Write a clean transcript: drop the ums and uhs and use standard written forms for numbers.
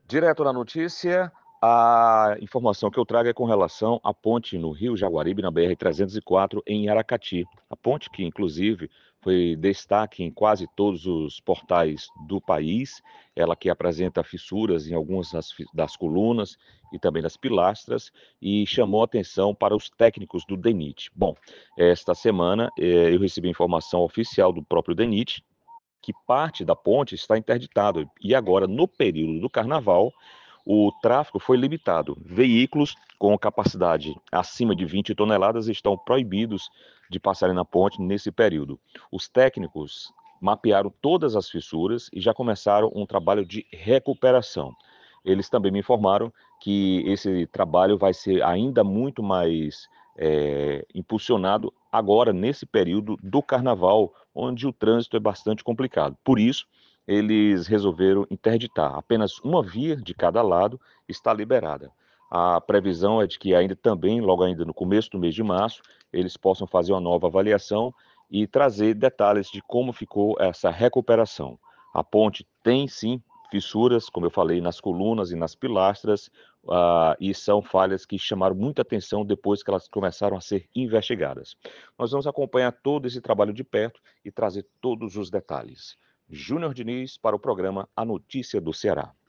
Direto na notícia, a informação que eu trago é com relação à ponte no Rio Jaguaribe, na BR-304, em Aracati. A ponte que, inclusive, foi destaque em quase todos os portais do país, ela que apresenta fissuras em algumas das colunas e também das pilastras, e chamou atenção para os técnicos do DENIT. Bom, esta semana eu recebi informação oficial do próprio DENIT, que parte da ponte está interditado e agora, no período do carnaval, o tráfego foi limitado. Veículos com capacidade acima de 20 toneladas estão proibidos de passarem na ponte nesse período. Os técnicos mapearam todas as fissuras e já começaram um trabalho de recuperação. Eles também me informaram que esse trabalho vai ser ainda muito mais impulsionado agora nesse período do carnaval, onde o trânsito é bastante complicado. Por isso, eles resolveram interditar. Apenas uma via de cada lado está liberada. A previsão é de que ainda também, logo ainda no começo do mês de março, eles possam fazer uma nova avaliação e trazer detalhes de como ficou essa recuperação. A ponte tem sim fissuras, como eu falei, nas colunas e nas pilastras, e são falhas que chamaram muita atenção depois que elas começaram a ser investigadas. Nós vamos acompanhar todo esse trabalho de perto e trazer todos os detalhes. Júnior Diniz para o programa A Notícia do Ceará.